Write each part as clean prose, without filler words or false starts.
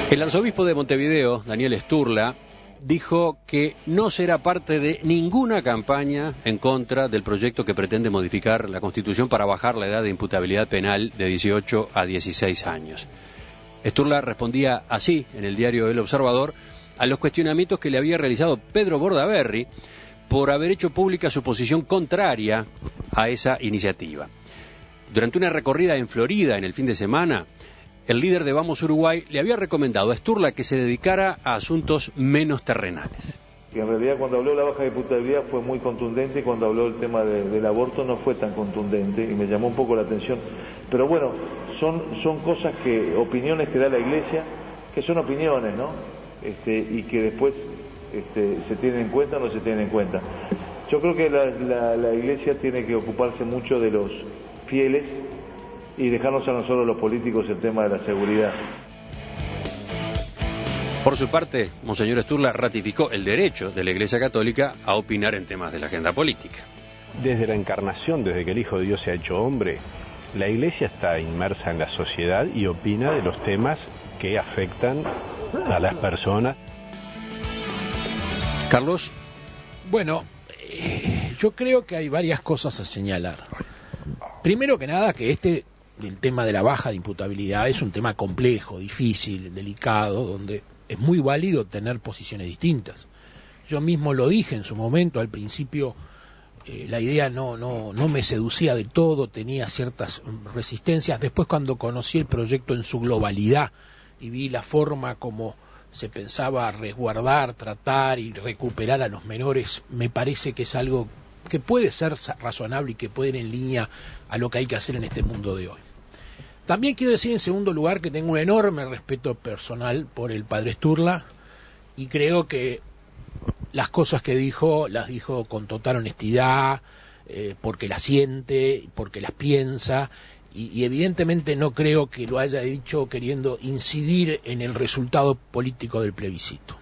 El arzobispo de Montevideo, Daniel Sturla, dijo que no será parte de ninguna campaña en contra del proyecto que pretende modificar la Constitución para bajar la edad de imputabilidad penal de 18 a 16 años. Sturla respondía así en el diario El Observador a los cuestionamientos que le había realizado Pedro Bordaberry por haber hecho pública su posición contraria a esa iniciativa. Durante una recorrida en Florida en el fin de semana, el líder de Vamos Uruguay le había recomendado a Sturla que se dedicara a asuntos menos terrenales. Y en realidad cuando habló de la baja de imputabilidad fue muy contundente, y cuando habló del tema del aborto no fue tan contundente y me llamó un poco la atención. Pero bueno, son cosas opiniones que da la Iglesia, que son opiniones, ¿no? Y que después se tienen en cuenta o no se tienen en cuenta. Yo creo que la Iglesia tiene que ocuparse mucho de los fieles y dejarnos a nosotros los políticos el tema de la seguridad. Por su parte, Monseñor Sturla ratificó el derecho de la Iglesia Católica a opinar en temas de la agenda política. Desde la encarnación, desde que el Hijo de Dios se ha hecho hombre, la Iglesia está inmersa en la sociedad y opina de los temas que afectan a las personas. Carlos. Bueno, yo creo que hay varias cosas a señalar. Primero que nada, que el tema de la baja de imputabilidad es un tema complejo, difícil, delicado, donde es muy válido tener posiciones distintas. Yo mismo lo dije en su momento, al principio la idea no me seducía del todo, tenía ciertas resistencias. Después, cuando conocí el proyecto en su globalidad y vi la forma como se pensaba resguardar, tratar y recuperar a los menores, me parece que es algo que puede ser razonable y que puede ir en línea a lo que hay que hacer en este mundo de hoy. También quiero decir en segundo lugar que tengo un enorme respeto personal por el padre Sturla y creo que las cosas que dijo, las dijo con total honestidad, porque las siente, porque las piensa y evidentemente no creo que lo haya dicho queriendo incidir en el resultado político del plebiscito.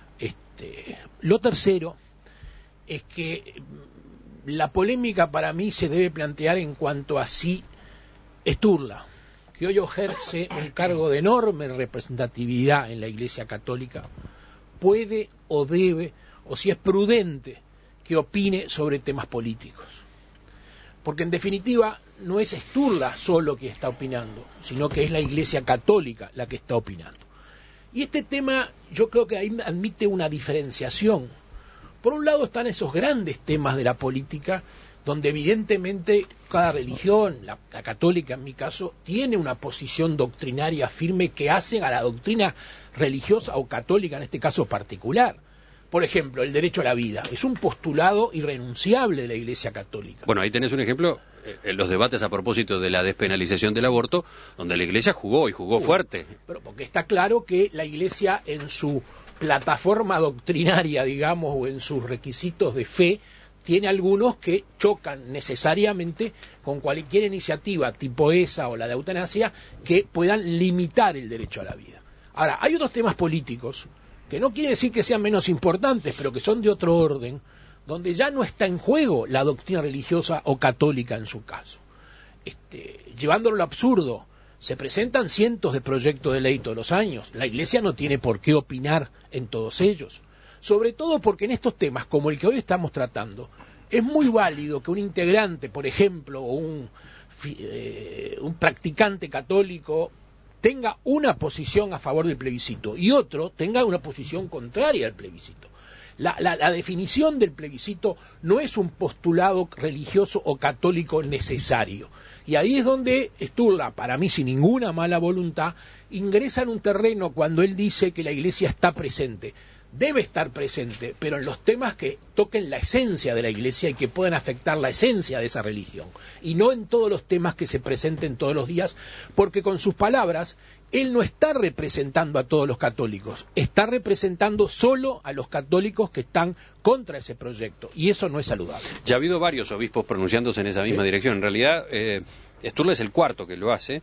Lo tercero es que la polémica para mí se debe plantear en cuanto a si Sturla, que hoy ejerce un cargo de enorme representatividad en la Iglesia Católica, puede o debe, o si es prudente, que opine sobre temas políticos. Porque en definitiva no es Sturla solo que está opinando, sino que es la Iglesia Católica la que está opinando. Y este tema yo creo que ahí admite una diferenciación. Por un lado están esos grandes temas de la política, donde evidentemente cada religión, la católica en mi caso, tiene una posición doctrinaria firme que hace a la doctrina religiosa o católica en este caso particular. Por ejemplo, el derecho a la vida es un postulado irrenunciable de la Iglesia Católica. Bueno, ahí tenés un ejemplo en los debates a propósito de la despenalización del aborto, donde la Iglesia jugó fuerte. Pero porque está claro que la Iglesia en su plataforma doctrinaria, digamos, o en sus requisitos de fe, tiene algunos que chocan necesariamente con cualquier iniciativa tipo esa o la de eutanasia que puedan limitar el derecho a la vida. Ahora, hay otros temas políticos que no quiere decir que sean menos importantes, pero que son de otro orden, donde ya no está en juego la doctrina religiosa o católica en su caso. Llevándolo al absurdo, se presentan cientos de proyectos de ley todos los años. La Iglesia no tiene por qué opinar en todos ellos. Sobre todo porque en estos temas, como el que hoy estamos tratando, es muy válido que un integrante, por ejemplo, o un practicante católico, tenga una posición a favor del plebiscito y otro tenga una posición contraria al plebiscito. La definición del plebiscito no es un postulado religioso o católico necesario. Y ahí es donde Sturla, para mí sin ninguna mala voluntad, ingresa en un terreno cuando él dice que la Iglesia está presente. Debe estar presente, pero en los temas que toquen la esencia de la Iglesia y que puedan afectar la esencia de esa religión. Y no en todos los temas que se presenten todos los días, porque con sus palabras él no está representando a todos los católicos, está representando solo a los católicos que están contra ese proyecto, y eso no es saludable. Ya ha habido varios obispos pronunciándose en esa misma dirección. En realidad, Sturla es el cuarto que lo hace.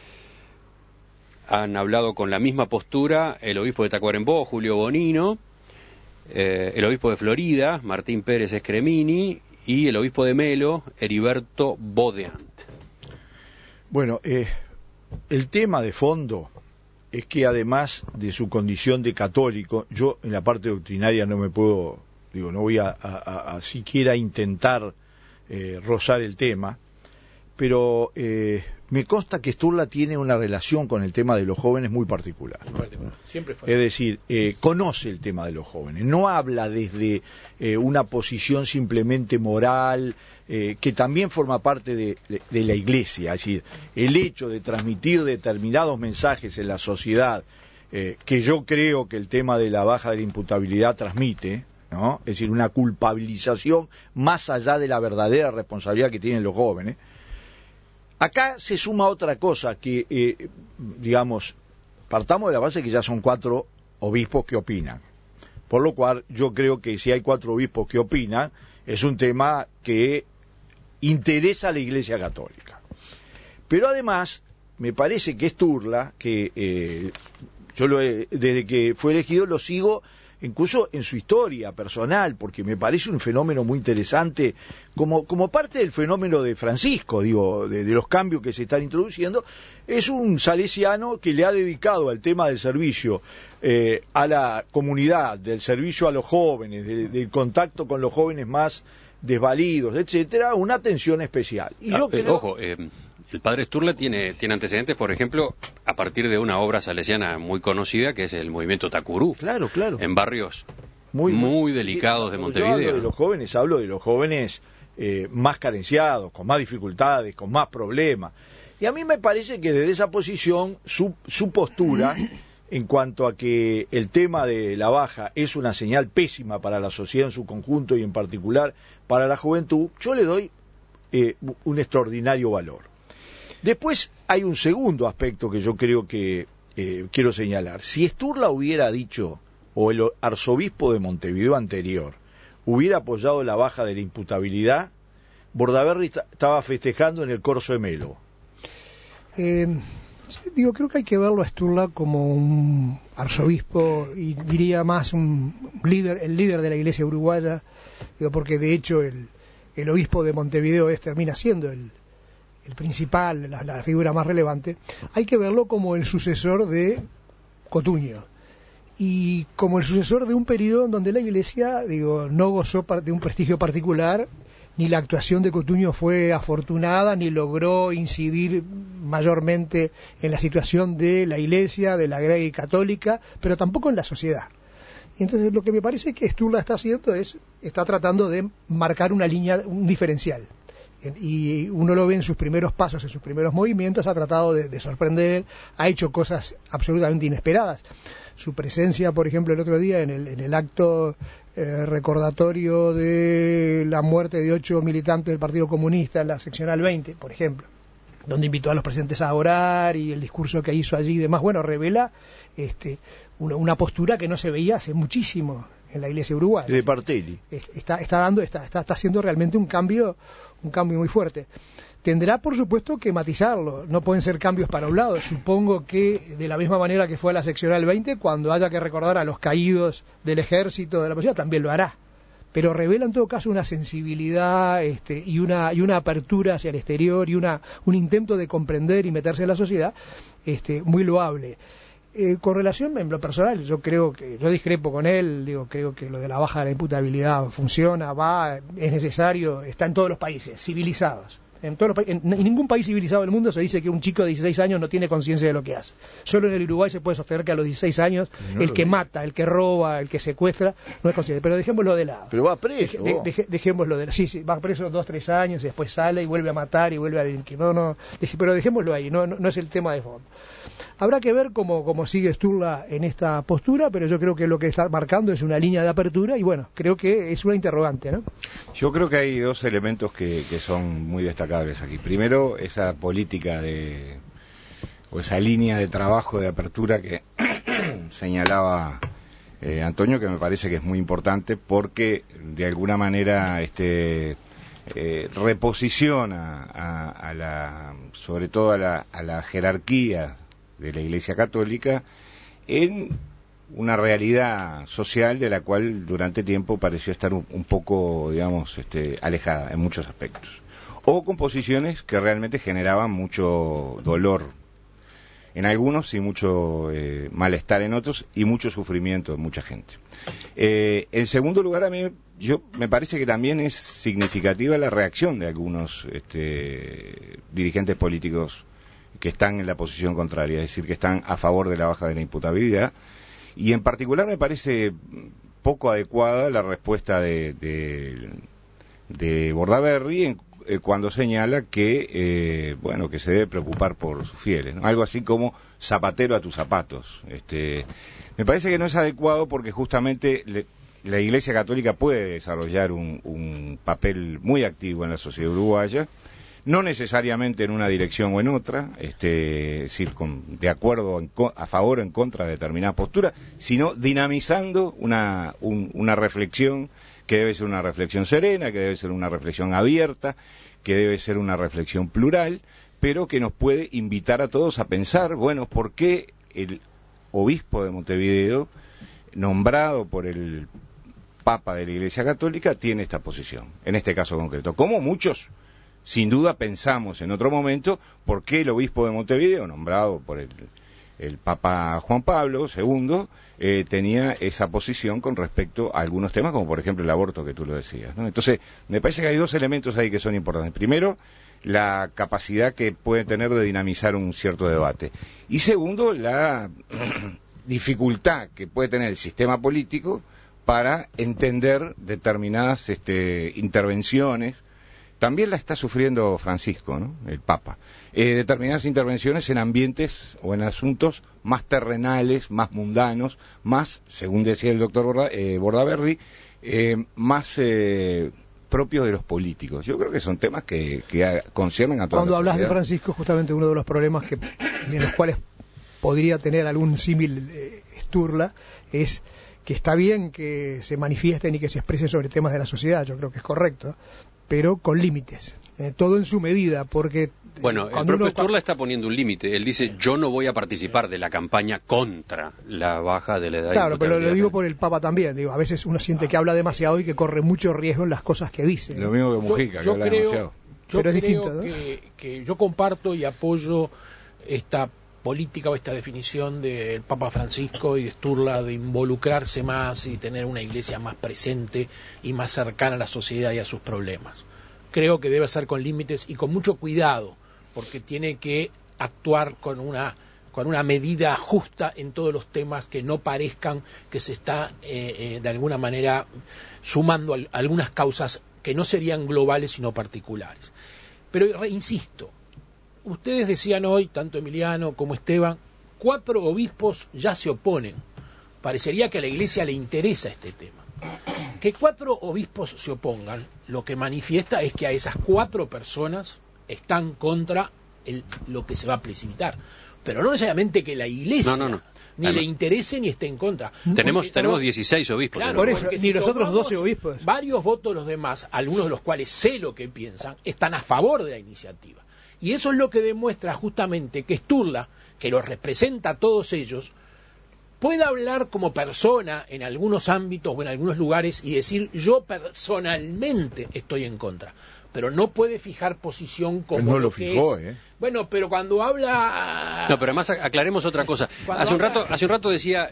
Han hablado con la misma postura el obispo de Tacuarembó, Julio Bonino, el obispo de Florida, Martín Pérez Escremini, y el obispo de Melo, Heriberto Bodeant. Bueno, el tema de fondo es que además de su condición de católico, yo en la parte doctrinaria no me puedo, no voy a siquiera intentar rozar el tema, pero me consta que Sturla tiene una relación con el tema de los jóvenes muy particular. Siempre fue. Es decir, conoce el tema de los jóvenes, no habla desde una posición simplemente moral, que también forma parte de la Iglesia. Es decir, el hecho de transmitir determinados mensajes en la sociedad, que yo creo que el tema de la baja de la imputabilidad transmite, ¿no? Es decir, una culpabilización más allá de la verdadera responsabilidad que tienen los jóvenes. Acá se suma otra cosa que, partamos de la base que ya son 4 obispos que opinan. Por lo cual, yo creo que si hay 4 obispos que opinan, es un tema que interesa a la Iglesia Católica. Pero además, me parece que Sturla, que desde que fue elegido lo sigo incluso en su historia personal, porque me parece un fenómeno muy interesante, como parte del fenómeno de Francisco, de los cambios que se están introduciendo. Es un salesiano que le ha dedicado al tema del servicio a la comunidad, del servicio a los jóvenes, del contacto con los jóvenes más desvalidos, etcétera, una atención especial. Y yo creo... El padre Sturla tiene antecedentes, por ejemplo, a partir de una obra salesiana muy conocida, que es el movimiento Tacurú. Claro. En barrios muy delicados de Montevideo. Yo hablo de los jóvenes más carenciados, con más dificultades, con más problemas. Y a mí me parece que desde esa posición, su postura, en cuanto a que el tema de la baja es una señal pésima para la sociedad en su conjunto y en particular para la juventud, yo le doy un extraordinario valor. Después hay un segundo aspecto que yo creo que quiero señalar. Si Sturla hubiera dicho, o el arzobispo de Montevideo anterior hubiera apoyado la baja de la imputabilidad, Bordaberry estaba festejando en el Corso de Melo. Creo que hay que verlo a Sturla como un arzobispo, y diría más el líder de la Iglesia uruguaya, porque de hecho el obispo de Montevideo termina siendo el principal, la figura más relevante. Hay que verlo como el sucesor de Cotuño, y como el sucesor de un periodo en donde la Iglesia, no gozó de un prestigio particular, ni la actuación de Cotuño fue afortunada, ni logró incidir mayormente en la situación de la Iglesia, de la Grey católica, pero tampoco en la sociedad. Y entonces lo que me parece que Sturla está haciendo está tratando de marcar una línea, un diferencial. Y uno lo ve en sus primeros pasos, en sus primeros movimientos, ha tratado de sorprender, ha hecho cosas absolutamente inesperadas. Su presencia, por ejemplo, el otro día en el acto recordatorio de la muerte de 8 militantes del Partido Comunista en la seccional 20, por ejemplo, donde invitó a los presentes a orar, y el discurso que hizo allí y demás, revela una postura que no se veía hace muchísimo en la Iglesia uruguaya. De Partelli. Está haciendo realmente un cambio muy fuerte. Tendrá, por supuesto, que matizarlo. No pueden ser cambios para un lado. Supongo que de la misma manera que fue a la seccional 20, cuando haya que recordar a los caídos del ejército, de la policía, también lo hará. Pero revela en todo caso una sensibilidad y una apertura hacia el exterior, y un intento de comprender y meterse en la sociedad muy loable. Con relación, en lo personal, yo discrepo con él. Creo que lo de la baja de la imputabilidad funciona, es necesario, está en todos los países civilizados. En ningún país civilizado del mundo se dice que un chico de 16 años no tiene conciencia de lo que hace. Solo en el Uruguay se puede sostener que a los 16 años el que mata, el que roba, el que secuestra no es consciente. Pero dejémoslo de lado. Pero va preso. Dejémoslo de lado. Sí, va preso 2-3 años y después sale y vuelve a matar y vuelve a delinquir. Pero dejémoslo ahí, no es el tema de fondo. Habrá que ver cómo sigue Sturla en esta postura, pero yo creo que lo que está marcando es una línea de apertura, y creo que es una interrogante, ¿no? Yo creo que hay 2 elementos que son muy destacables aquí. Primero, esa política o esa línea de trabajo de apertura que señalaba Antonio, que me parece que es muy importante, porque de alguna manera reposiciona sobre todo a la jerarquía de la Iglesia Católica en una realidad social de la cual durante tiempo pareció estar un poco, alejada en muchos aspectos, o con posiciones que realmente generaban mucho dolor en algunos y mucho malestar en otros y mucho sufrimiento en mucha gente. En segundo lugar, a mí me parece que también es significativa la reacción de algunos dirigentes políticos que están en la posición contraria, es decir, que están a favor de la baja de la imputabilidad, y en particular me parece poco adecuada la respuesta de Bordaberry cuando señala que que se debe preocupar por sus fieles, ¿no? Algo así como zapatero a tus zapatos. Me parece que no es adecuado porque justamente la Iglesia Católica puede desarrollar un papel muy activo en la sociedad uruguaya, no necesariamente en una dirección o en otra, es decir, de acuerdo a favor o en contra de determinada postura, sino dinamizando una reflexión que debe ser una reflexión serena, que debe ser una reflexión abierta, que debe ser una reflexión plural, pero que nos puede invitar a todos a pensar, bueno, ¿por qué el obispo de Montevideo, nombrado por el Papa de la Iglesia Católica, tiene esta posición, en este caso concreto? Como muchos, sin duda, pensamos en otro momento, ¿por qué el obispo de Montevideo, nombrado por el Papa Juan Pablo II, tenía esa posición con respecto a algunos temas, como por ejemplo el aborto, que tú lo decías, ¿no? Entonces, me parece que hay dos elementos ahí que son importantes. Primero, la capacidad que puede tener de dinamizar un cierto debate. Y segundo, la dificultad que puede tener el sistema político para entender determinadas intervenciones. También la está sufriendo Francisco, ¿no?, el Papa. Determinadas intervenciones en ambientes o en asuntos más terrenales, más mundanos, más, según decía el doctor Bordaberry, más propios de los políticos. Yo creo que son temas que conciernen a toda la sociedad. Cuando hablas de Francisco, justamente uno de los problemas en los cuales podría tener algún símil Sturla es que está bien que se manifiesten y que se expresen sobre temas de la sociedad, yo creo que es correcto, pero con límites, todo en su medida, porque... Bueno, el propio Sturla está poniendo un límite. Él dice, yo no voy a participar de la campaña contra la baja de la edad. Claro, pero lo digo por el Papa también. Digo, a veces uno siente que habla demasiado y que corre mucho riesgo en las cosas que dice. Lo mismo que Mujica, que habla demasiado. Pero es distinto, ¿no? que yo comparto y apoyo esta política o esta definición del Papa Francisco y de Sturla de involucrarse más y tener una iglesia más presente y más cercana a la sociedad y a sus problemas. Creo que debe ser con límites y con mucho cuidado, porque tiene que actuar con una medida justa en todos los temas, que no parezcan que se está de alguna manera sumando algunas causas que no serían globales sino particulares. Pero insisto, ustedes decían hoy, tanto Emiliano como Esteban, 4 obispos ya se oponen. Parecería que a la Iglesia le interesa este tema. Que 4 obispos se opongan, lo que manifiesta es que a esas 4 personas están contra lo que se va a precipitar. Pero no necesariamente que la Iglesia ni le interese ni esté en contra. Tenemos 16 obispos. Claro, por eso, ni los otros 12 obispos. Varios votos los demás, algunos de los cuales sé lo que piensan, están a favor de la iniciativa. Y eso es lo que demuestra justamente que Sturla, que los representa a todos ellos, puede hablar como persona en algunos ámbitos o en algunos lugares y decir, yo personalmente estoy en contra. Pero no puede fijar posición como no lo que fijó, es. Bueno, pero cuando habla... No, pero además aclaremos otra cosa. Hace un rato decía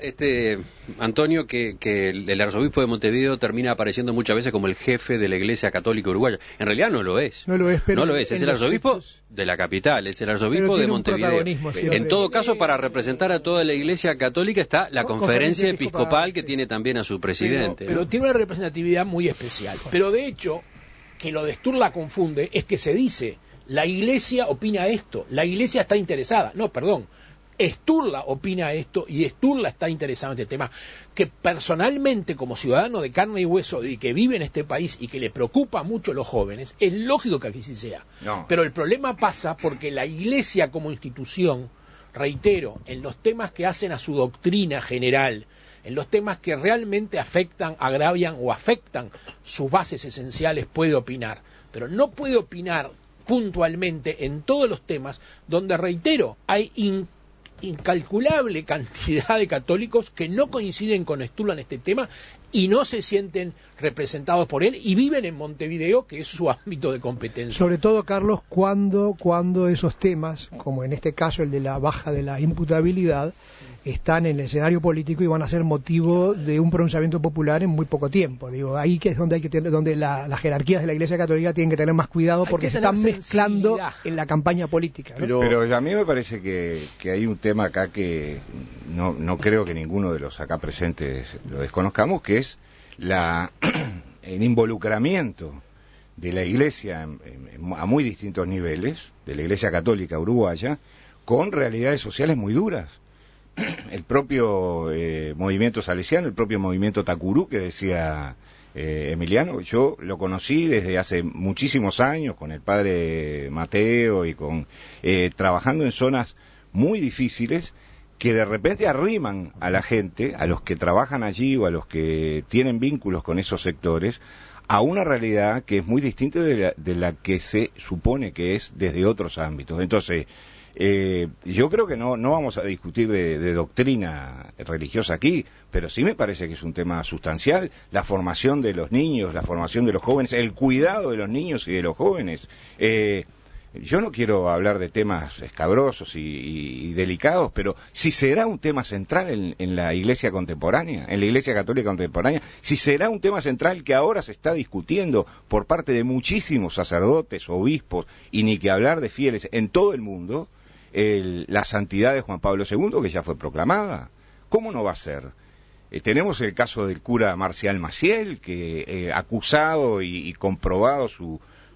Antonio que el arzobispo de Montevideo termina apareciendo muchas veces como el jefe de la Iglesia Católica Uruguaya. En realidad no lo es. No lo es, pero... No lo es el arzobispo de la capital, es el arzobispo de Montevideo. En todo caso, para representar a toda la Iglesia Católica está la Conferencia Episcopal, que tiene también a su presidente. Pero tiene una representatividad muy especial. Pero de hecho, que lo de Sturla confunde es que se dice, la Iglesia opina esto, la Iglesia está interesada. No, perdón, Sturla opina esto y Sturla está interesado en este tema, que personalmente, como ciudadano de carne y hueso y que vive en este país y que le preocupa mucho a los jóvenes, es lógico que aquí sí sea. No. Pero el problema pasa porque la Iglesia como institución, reitero, en los temas que hacen a su doctrina general, en los temas que realmente afectan, agravian o afectan sus bases esenciales, puede opinar, pero no puede opinar puntualmente en todos los temas donde, reitero, hay incalculable cantidad de católicos que no coinciden con Sturla en este tema y no se sienten representados por él y viven en Montevideo, que es su ámbito de competencia. Sobre todo, Carlos, cuando esos temas, como en este caso el de la baja de la imputabilidad, están en el escenario político y van a ser motivo de un pronunciamiento popular en muy poco tiempo. Digo, ahí que es donde hay que tener, donde las jerarquías de la Iglesia Católica tienen que tener más cuidado, porque se están mezclando en la campaña política, ¿no? Pero a mí me parece que hay un tema acá que no creo que ninguno de los acá presentes lo desconozcamos, que es el involucramiento de la Iglesia a muy distintos niveles, de la Iglesia Católica uruguaya, con realidades sociales muy duras. El propio movimiento salesiano, el propio movimiento Tacurú, que decía Emiliano, yo lo conocí desde hace muchísimos años con el padre Mateo y trabajando en zonas muy difíciles, que de repente arriman a la gente, a los que trabajan allí o a los que tienen vínculos con esos sectores, a una realidad que es muy distinta de la que se supone que es desde otros ámbitos. Entonces, yo creo que no vamos a discutir de doctrina religiosa aquí, pero sí me parece que es un tema sustancial, la formación de los niños, la formación de los jóvenes, el cuidado de los niños y de los jóvenes. Yo no quiero hablar de temas escabrosos y delicados, pero si será un tema central en la Iglesia contemporánea, en la Iglesia Católica contemporánea, si será un tema central que ahora se está discutiendo por parte de muchísimos sacerdotes, obispos, y ni que hablar de fieles en todo el mundo, la santidad de Juan Pablo II, que ya fue proclamada. ¿Cómo no va a ser? Tenemos el caso del cura Marcial Maciel, que acusado y comprobado sus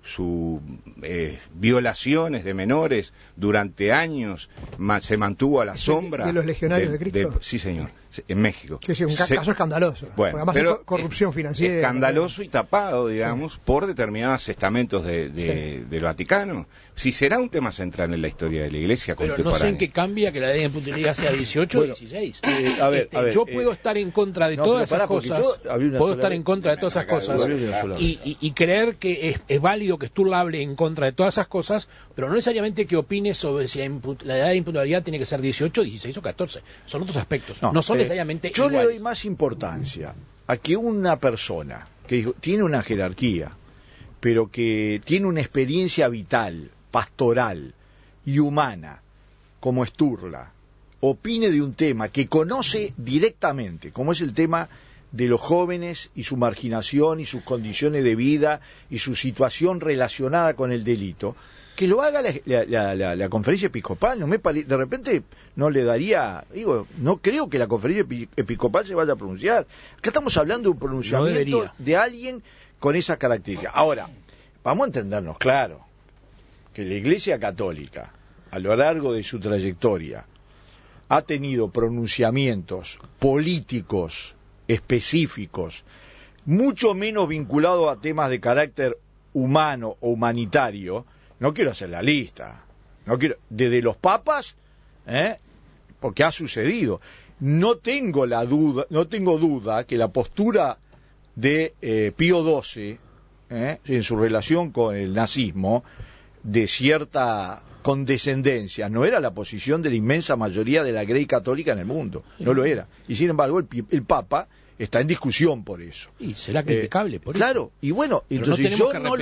violaciones de menores durante años, se mantuvo a la sombra de los legionarios de Cristo. Sí, señor, en México. Que es un caso escandaloso. Bueno, además pero corrupción financiera. Escandaloso y tapado, digamos, por determinados estamentos del Vaticano. Si será un tema central en la historia de la Iglesia pero contemporánea. No sé en qué cambia que la edad de imputabilidad sea 18 o 16. A ver, yo puedo estar en contra de todas esas cosas. Puedo estar en contra de todas esas cosas y creer que es válido que Sturla hable en contra de todas esas cosas, pero no necesariamente que opine sobre si la edad de imputabilidad tiene que ser 18, 16 o 14. Son otros aspectos. No son necesariamente yo iguales. Le doy más importancia a que una persona que tiene una jerarquía, pero que tiene una experiencia vital, pastoral y humana, como Sturla, opine de un tema que conoce directamente, como es el tema de los jóvenes y su marginación y sus condiciones de vida y su situación relacionada con el delito, que lo haga la conferencia episcopal. De repente no le daría, no creo que la conferencia episcopal se vaya a pronunciar. Acá estamos hablando de un pronunciamiento de alguien con esa característica. Ahora, vamos a entendernos claro, que la Iglesia Católica, a lo largo de su trayectoria, ha tenido pronunciamientos políticos específicos, mucho menos vinculados a temas de carácter humano o humanitario. No quiero hacer la lista, desde los papas, porque ha sucedido. No tengo duda que la postura de Pío XII, en su relación con el nazismo, de cierta condescendencia, no era la posición de la inmensa mayoría de la Grey católica en el mundo, no lo era. Y sin embargo el Papa está en discusión por eso. Y será criticable por claro, y bueno, pero entonces no yo no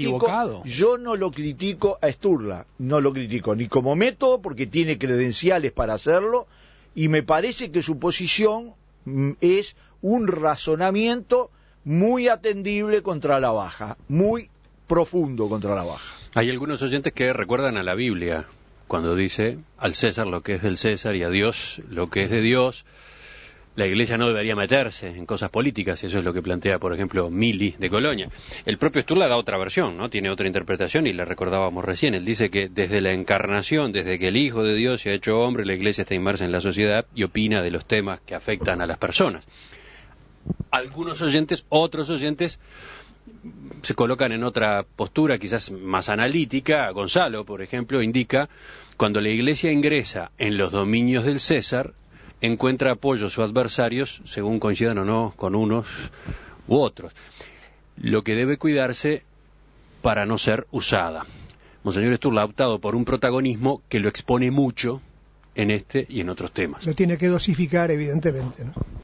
lo critico a Sturla, no lo critico ni como método porque tiene credenciales para hacerlo, y me parece que su posición es un razonamiento muy atendible contra la baja, muy profundo contra la baja. Hay algunos oyentes que recuerdan a la Biblia, cuando dice al César lo que es del César y a Dios lo que es de Dios. La Iglesia no debería meterse en cosas políticas, y eso es lo que plantea, por ejemplo, Mili de Colonia. El propio Sturla da otra versión, ¿no? Tiene otra interpretación, y la recordábamos recién. Él dice que desde la encarnación, desde que el Hijo de Dios se ha hecho hombre, la Iglesia está inmersa en la sociedad y opina de los temas que afectan a las personas. Algunos oyentes, otros oyentes, se colocan en otra postura, quizás más analítica. Gonzalo, por ejemplo, indica: cuando la Iglesia ingresa en los dominios del César, encuentra apoyos o adversarios, según coincidan o no con unos u otros. Lo que debe cuidarse para no ser usada. Monseñor Sturla ha optado por un protagonismo que lo expone mucho en este y en otros temas. Lo tiene que dosificar, evidentemente, ¿no?